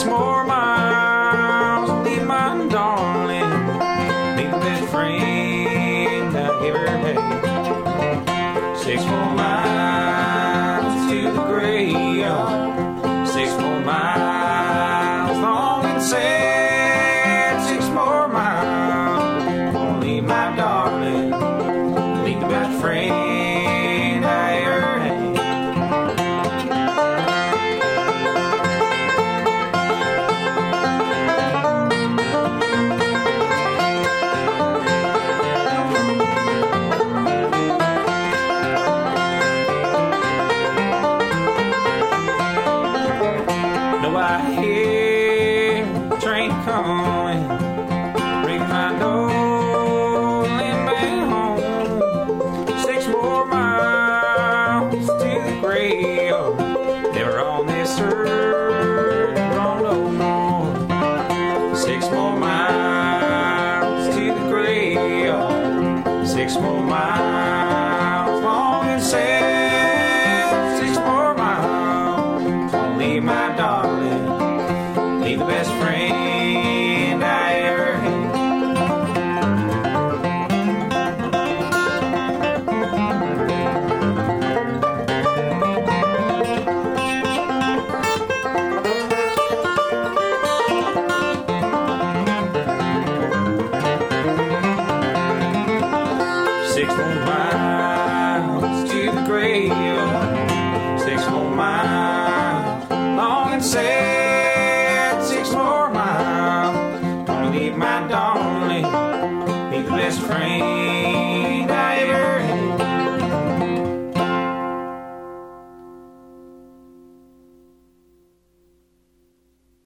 6 more miles, leave my darling, be the best friend I ever had. 6 more miles to the graveyard, 6 more miles long and sad, 6 more miles, gonna leave my darling, be the best friend I ever had. I hear the train coming, ring my door, and back home. 6 more miles to the grave, never on this earth, wrong no more. 6 more miles to the grave, 6 more miles long and sad, 6 more miles, gonna leave my darling, be the best friend I ever had. Six more miles to the grave, 6 more miles long and sad, 6 more miles, gonna leave my darling, be the best friend